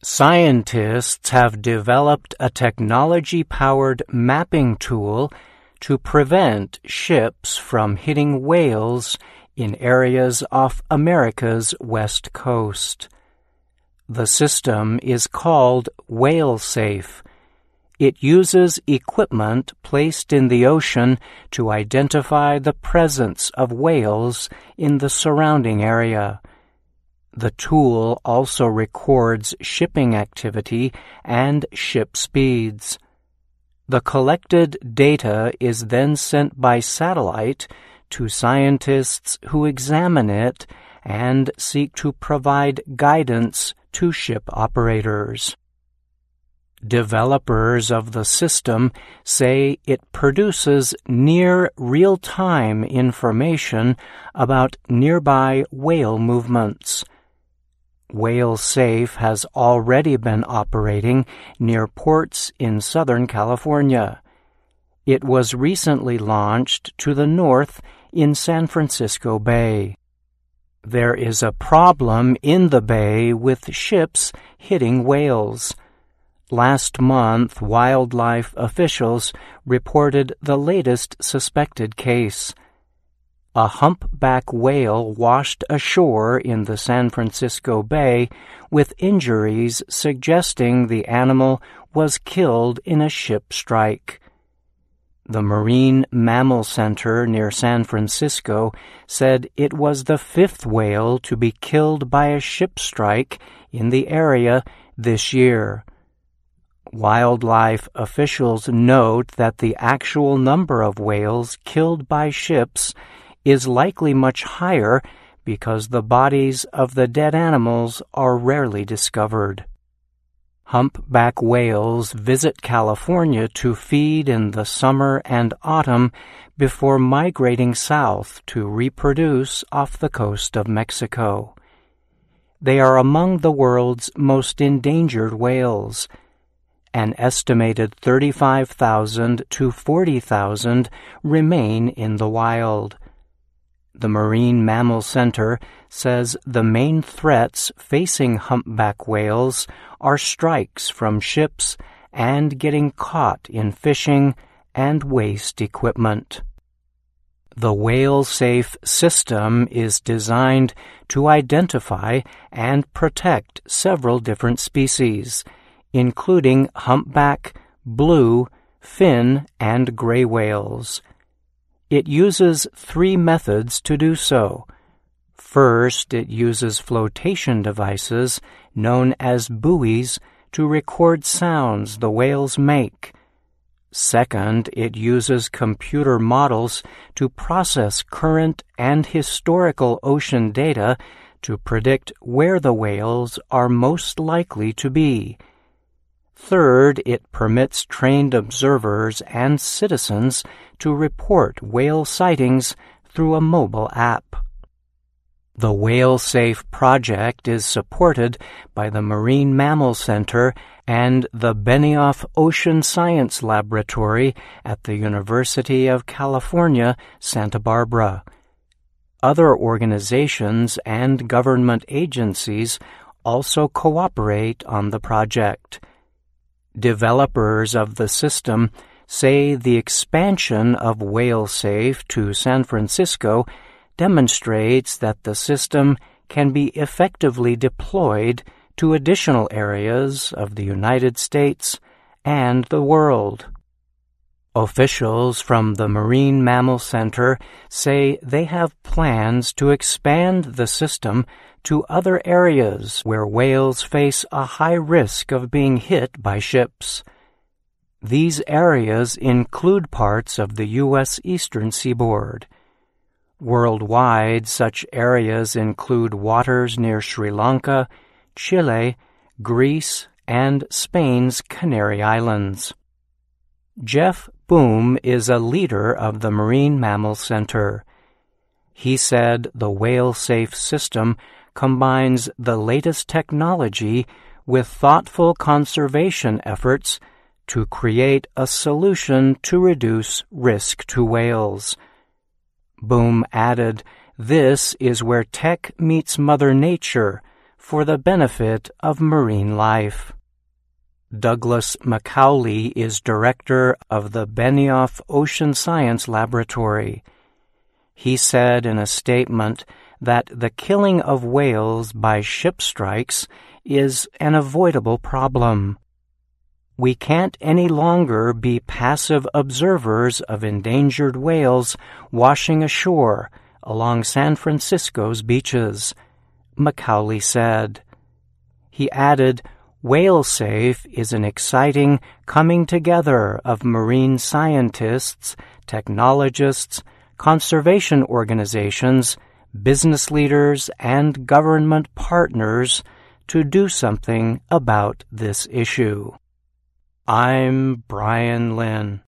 Scientists have developed a technology-powered mapping tool to prevent ships from hitting whales in areas off America's west coast. The system is called WhaleSafe. It uses equipment placed in the ocean to identify the presence of whales in the surrounding area. The tool also records shipping activity and ship speeds. The collected data is then sent by satellite to scientists who examine it and seek to provide guidance to ship operators. Developers of the system say it produces near real-time information about nearby whale movements. WhaleSafe has already been operating near ports in Southern California. It was recently launched to the north in San Francisco Bay. There is a problem in the bay with ships hitting whales. Last month, wildlife officials reported the latest suspected case. A humpback whale washed ashore in the San Francisco Bay with injuries suggesting the animal was killed in a ship strike. The Marine Mammal Center near San Francisco said it was the fifth whale to be killed by a ship strike in the area this year. Wildlife officials note that the actual number of whales killed by ships is likely much higher because the bodies of the dead animals are rarely discovered. Humpback whales visit California to feed in the summer and autumn before migrating south to reproduce off the coast of Mexico. They are among the world's most endangered whales. An estimated 35,000 to 40,000 remain in the wild. The Marine Mammal Center says the main threats facing humpback whales are strikes from ships and getting caught in fishing and waste equipment. The WhaleSafe system is designed to identify and protect several different species, including humpback, blue, fin, and gray whales. It uses three methods to do so. First, it uses flotation devices known as buoys to record sounds the whales make. Second, it uses computer models to process current and historical ocean data to predict where the whales are most likely to be. Third, it permits trained observers and citizens to report whale sightings through a mobile app. The WhaleSafe project is supported by the Marine Mammal Center and the Benioff Ocean Science Laboratory at the University of California, Santa Barbara. Other organizations and government agencies also cooperate on the project. Developers of the system say the expansion of WhaleSafe to San Francisco demonstrates that the system can be effectively deployed to additional areas of the United States and the world. Officials from the Marine Mammal Center say they have plans to expand the system to other areas where whales face a high risk of being hit by ships. These areas include parts of the U.S. eastern seaboard. Worldwide, such areas include waters near Sri Lanka, Chile, Greece, and Spain's Canary Islands. Jeff Boom is a leader of the Marine Mammal Center. He said the WhaleSafe system combines the latest technology with thoughtful conservation efforts to create a solution to reduce risk to whales. Boom added, "This is where tech meets Mother Nature, for the benefit of marine life. Douglas Macaulay is director of the Benioff Ocean Science Laboratory. He said in a statement that the killing of whales by ship strikes is an avoidable problem. We can't any longer be passive observers of endangered whales washing ashore along San Francisco's beaches, Macaulay said. He added, WhaleSafe is an exciting coming together of marine scientists, technologists, conservation organizations, business leaders, and government partners to do something about this issue. I'm Brian Lynn.